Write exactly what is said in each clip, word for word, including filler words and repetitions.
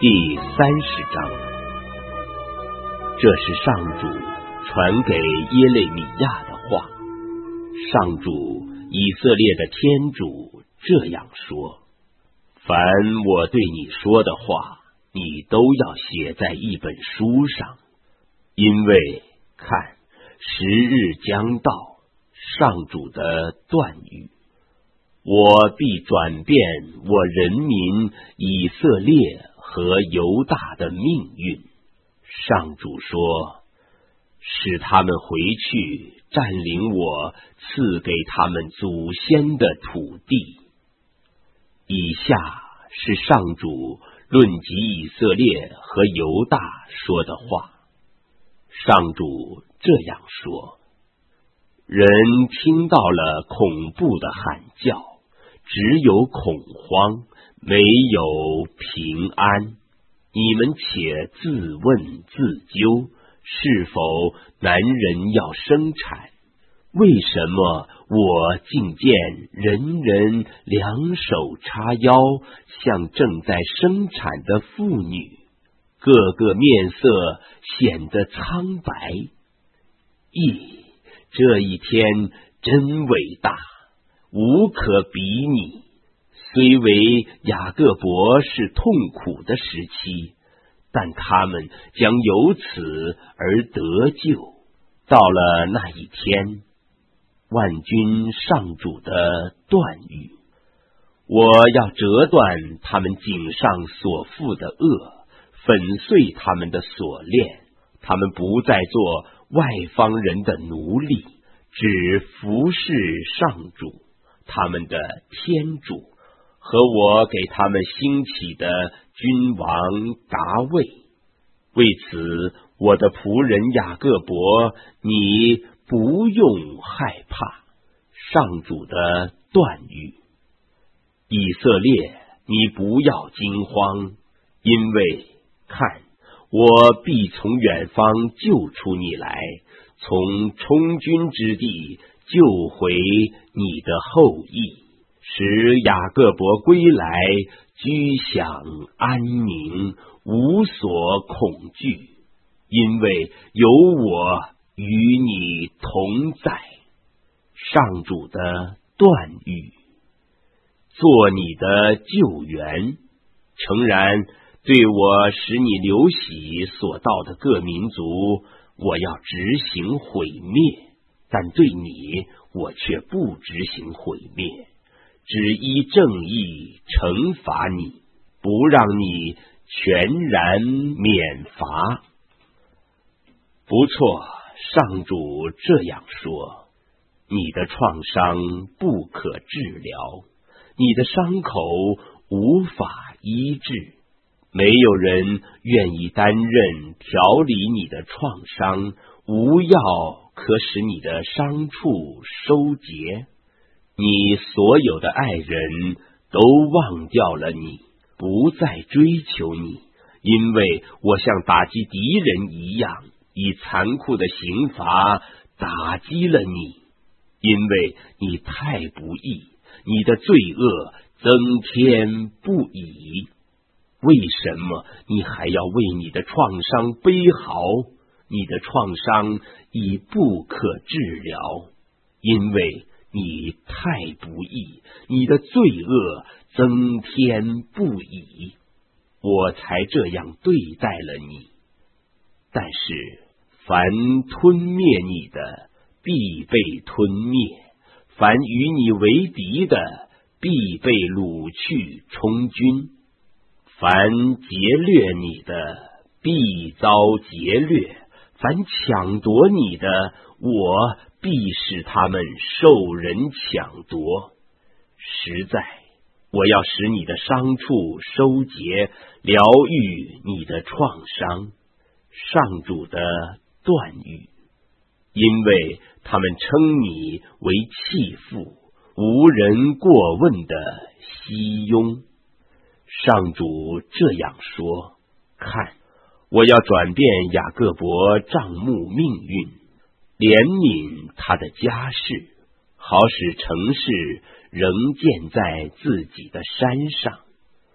第三十章，这是上主传给耶肋米亚的话。上主以色列的天主这样说：凡我对你说的话，你都要写在一本书上，因为看，时日将到，上主的断语，我必转变我人民以色列和犹大的命运。上主说，使他们回去占领我赐给他们祖先的土地。以下是上主论及以色列和犹大说的话。上主这样说：人听到了恐怖的喊叫，只有恐慌，没有平安。你们且自问自究，是否男人要生产？为什么我竟见人人两手叉腰，像正在生产的妇女，个个面色显得苍白？咦，这一天真伟大，无可比拟。虽为雅各伯是痛苦的时期，但他们将由此而得救。到了那一天，万军上主的断语，我要折断他们颈上所负的恶，粉碎他们的锁链，他们不再做外方人的奴隶，只服侍上主他们的天主和我给他们兴起的君王达味。为此，我的仆人雅各伯，你不用害怕。上主的断语，以色列，你不要惊慌，因为看，我必从远方救出你来，从充军之地救回你的后裔，使雅各伯归来，居享安宁，无所恐惧，因为有我与你同在。上主的断语，做你的救援。诚然，对我使你流血所到的各民族，我要执行毁灭，但对你，我却不执行毁灭，只依正义惩罚你，不让你全然免罚。不错，上主这样说，你的创伤不可治疗，你的伤口无法医治，没有人愿意担任调理你的创伤，无药可使你的伤处收结。你所有的爱人都忘掉了你，不再追求你，因为我像打击敌人一样，以残酷的刑罚打击了你。因为你太不义，你的罪恶增添不已。为什么你还要为你的创伤悲嚎？你的创伤已不可治疗，因为你太不义，你的罪恶增添不已。我才这样对待了你。但是凡吞灭你的，必被吞灭；凡与你为敌的，必被掳去充军；凡劫掠你的，必遭劫掠；凡抢夺你的，我必使他们受人抢夺。实在，我要使你的伤处收结，疗愈你的创伤。上主的断语，因为他们称你为弃妇，无人过问的熙雍。上主这样说：看，我要转变雅各伯帐幕命运，怜悯他的家世，好使城市仍建在自己的山上。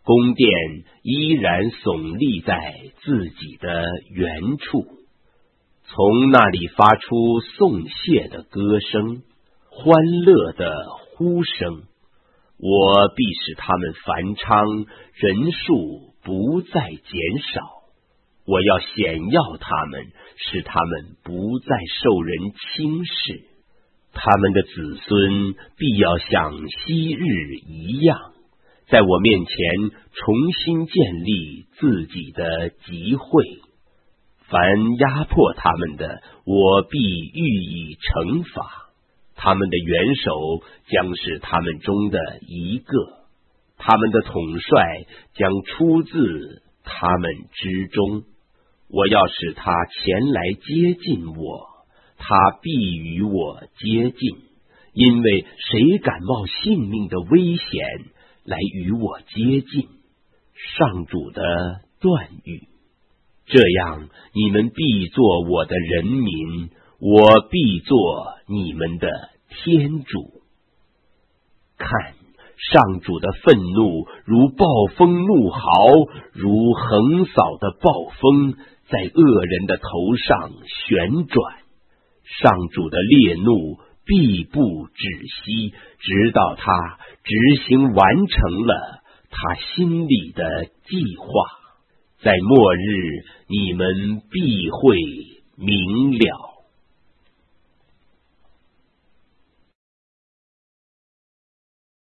宫殿依然耸立在自己的原处，从那里发出颂谢的歌声，欢乐的呼声。我必使他们繁昌，人数不再减少。我要显耀他们，使他们不再受人轻视。他们的子孙必要像昔日一样，在我面前重新建立自己的集会。凡压迫他们的，我必予以惩罚。他们的元首将是他们中的一个，他们的统帅将出自他们之中。我要使他前来接近我，他必与我接近，因为谁敢冒性命的危险来与我接近？上主的断语。这样，你们必做我的人民，我必做你们的天主。看，上主的愤怒如暴风怒嚎，如横扫的暴风，在恶人的头上旋转。上主的烈怒必不止息，直到他执行完成了他心里的计划。在末日，你们必会明了。